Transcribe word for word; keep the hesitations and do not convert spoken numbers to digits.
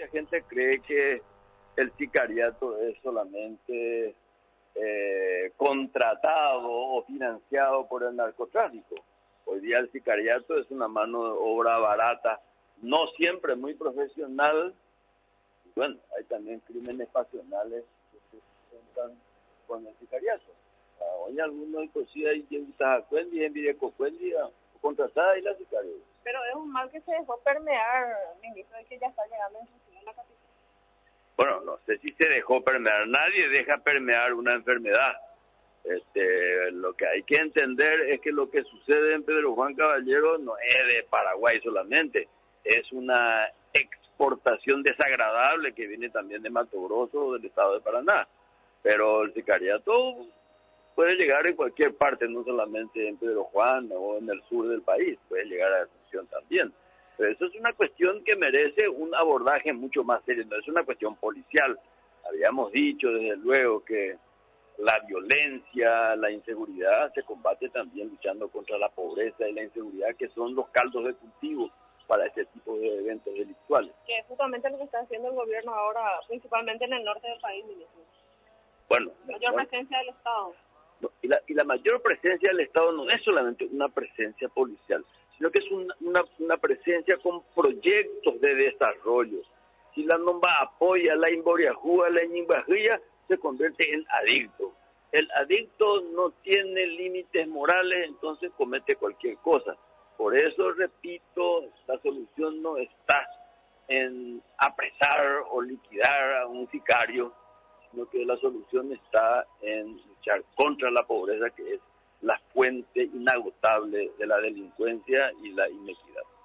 mucha gente cree que el sicariato es solamente eh, contratado o financiado por el narcotráfico. Hoy día el sicariato es una mano de obra barata, no siempre muy profesional. Bueno, hay también crímenes pasionales que se presentan con el sicariato. Hoy algunos cosían y que usa cuendi, envidia con cuendi, contratada y la sicaria. Pero es un mal que se dejó permear, ministro, de que ya está llegando en la capital. Bueno, no sé si se dejó permear. Nadie deja permear una enfermedad. Este, lo que hay que entender es que lo que sucede en Pedro Juan Caballero no es de Paraguay solamente, es una exportación desagradable que viene también de Mato Grosso, del estado de Paraná. Pero el sicariato puede llegar en cualquier parte, no solamente en Pedro Juan o en el sur del país, puede llegar a Asunción también. Pero eso es una cuestión que merece un abordaje mucho más serio, no es una cuestión policial. Habíamos dicho desde luego que la violencia, la inseguridad se combate también luchando contra la pobreza y la inseguridad, que son los caldos de cultivo para este tipo de eventos delictuales. Que es justamente lo que está haciendo el gobierno ahora, principalmente en el norte del país, ministro. Bueno, mayor bueno, presencia del Estado. No, y, la, y la mayor presencia del Estado no es solamente una presencia policial, sino que es una, una, una presencia con proyectos de desarrollo. Si la nomba apoya la imboriajúa, la ñimbajilla, se convierte en adicto. El adicto no tiene límites morales, entonces comete cualquier cosa. Por eso, repito, la solución no está en apresar o liquidar a un sicario, sino que la solución está en luchar contra la pobreza, que es la fuente inagotable de la delincuencia y la inequidad.